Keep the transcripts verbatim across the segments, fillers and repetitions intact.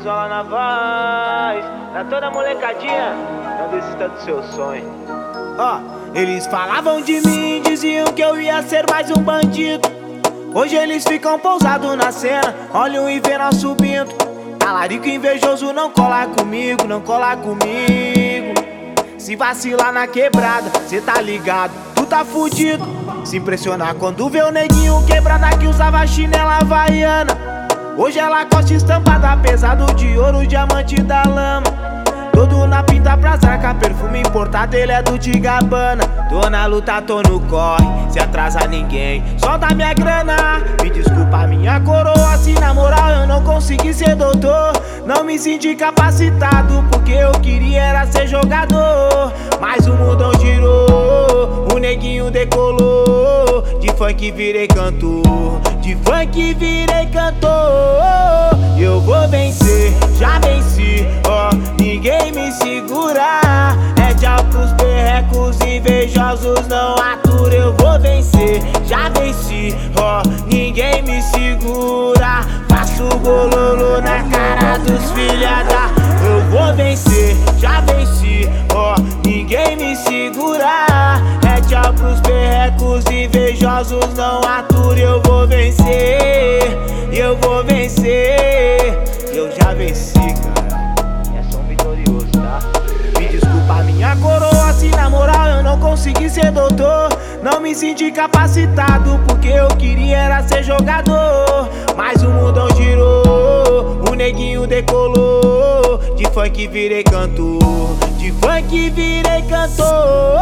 Brizola na voz, pra toda molecadinha, não desista do seu sonho. Ó, eles falavam de mim, diziam que eu ia ser mais um bandido. Hoje eles ficam pousados na cena, olham e vê nós subindo. Talarico invejoso, não cola comigo, não cola comigo. Se vacilar na quebrada, cê tá ligado, tu tá fudido. Se impressionar quando vê o neguinho quebrada que usava chinela havaiana. Hoje ela costa estampada, pesado de ouro, diamante da lama. Todo na pinta pra zarca, perfume importado, ele é do Tigabana. Tô na luta, tô no corre, se atrasa ninguém, solta minha grana. Me desculpa minha coroa, se na moral eu não consegui ser doutor. Não me senti capacitado, porque eu queria era ser jogador. Mas o mundão girou, o neguinho decolou. De funk virei cantor, de funk virei cantor. Eu vou vencer, já venci, ó, ninguém me segura. É tchau pros perrecos invejosos, não atura. Eu vou vencer, já venci, ó, ninguém me segura. Faço bololô na cara dos filha da. Eu vou vencer, já venci, ó, ninguém me segura. É tchau pros perrecos invejosos, não atura. Eu vou vencer, eu vou vencer. Eu já venci, cara. É só um vitorioso, tá? Me desculpa minha coroa, se na moral eu não consegui ser doutor. Não me senti capacitado, porque eu queria era ser jogador. Mas o mundão girou, o neguinho decolou. De funk virei cantor, de funk virei cantor.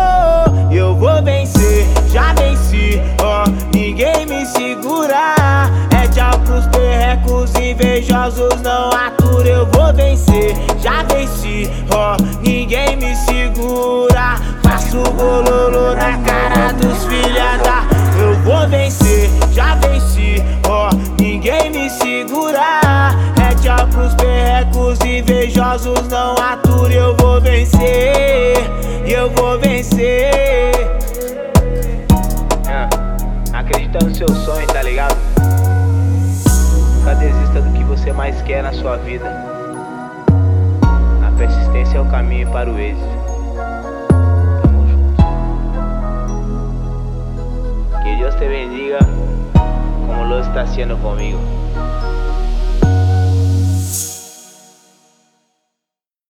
Eu vou vencer, já venci, ó, ninguém me segura. É tchau pros perrecos invejosos, não atura. Eu vou vencer, já venci, ó, ninguém me segura. Faço bololô na cara dos filha da. Eu vou vencer, já venci, ó, ninguém me segura. É tchau pros perrecos invejosos, não atura. Eu vou vencer, eu vou vencer. É, acredita no seu sonho, tá ligado? Nunca desista do que você mais quer na sua vida. A persistência é o caminho para o êxito. Tamo junto. Que Dios te bendiga como lo está haciendo conmigo.